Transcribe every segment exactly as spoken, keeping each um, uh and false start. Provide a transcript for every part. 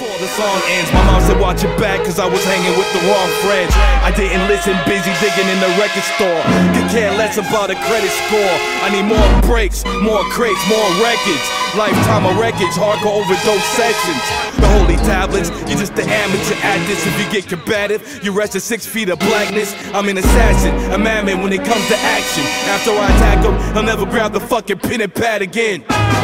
Before the song ends, my mom said watch it back, cause I was hanging with the wrong friends. I didn't listen, busy digging in the record store. Could care less about a credit score. I need more breaks, more crates, more records. Lifetime of wreckage, hardcore overdose sessions. The holy tablets, you're just the amateur at this. If you get combative, you rest at six feet of blackness. I'm an assassin, a madman when it comes to action. After I attack him, I'll never grab the fucking pen and pad again.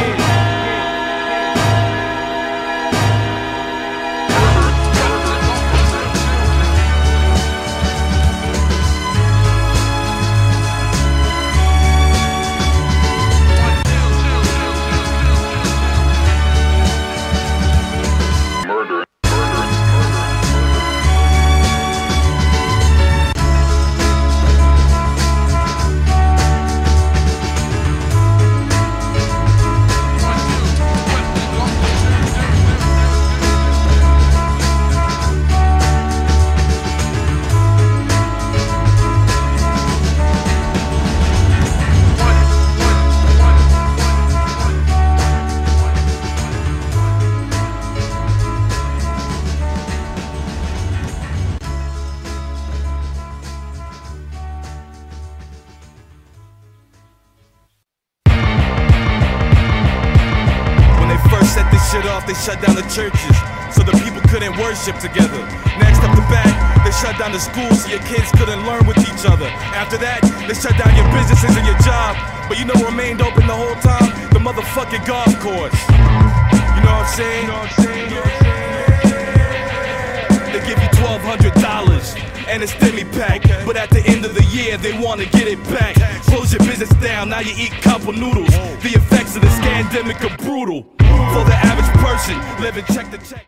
Set this shit off, they shut down the churches so the people couldn't worship together. Next up the back, they shut down the schools so your kids couldn't learn with each other. After that, they shut down your businesses and your job, but you know what remained open the whole time? The motherfucking golf course. You know what I'm saying? You know what I'm saying? They give you twelve hundred dollars and a stimmy pack, but at the end of the year they wanna get it back. Close your business down, now you eat cup of noodles. The effects of the scandemic are brutal for the average person living check to check.